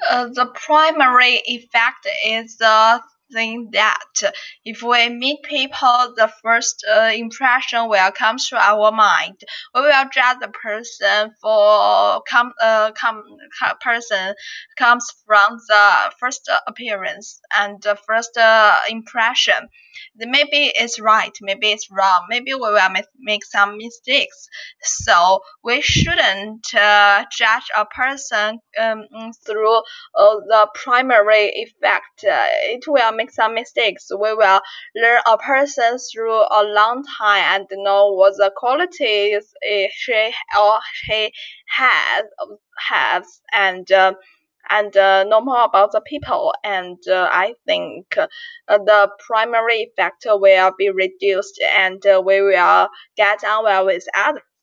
The primary effect is the thing that if we meet people, the first impression will come to our mind. We will judge the person for person comes from the first appearance and the first impression. Maybe it's right, maybe it's wrong, maybe we will make some mistakes. So we shouldn't judge a person through the primary effect. It will make some mistakes. We will learn a person through a long time and know what the qualities she or he has and know more about the people. And I think the primary effect will be reduced and we will get on well with others.